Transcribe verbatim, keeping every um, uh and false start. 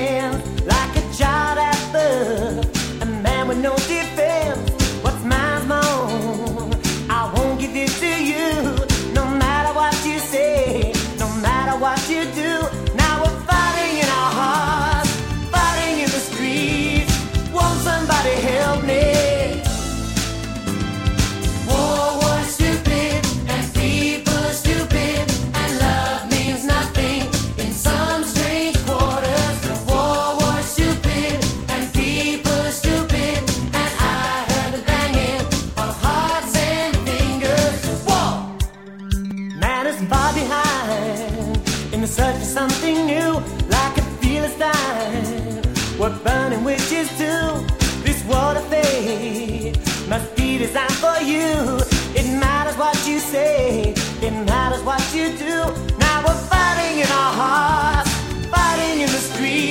hands like a child at birth, a man with no defense. What's mine's my own. I won't give it to you, no matter what you say, no matter what you do. Now we're fighting in our hearts, fighting in the streets. Won't somebody help me? War was stupid and people stupid, and love means nothing in some strange quarters. The war was stupid and people stupid, and I heard the banging of hearts and fingers. War! Man is far behind in the search for something new, like a Philistine. We're burning witches too. This world of fate must be designed for you. It matters what you say, it matters what you do. Now we're fighting in our hearts, fighting in the streets.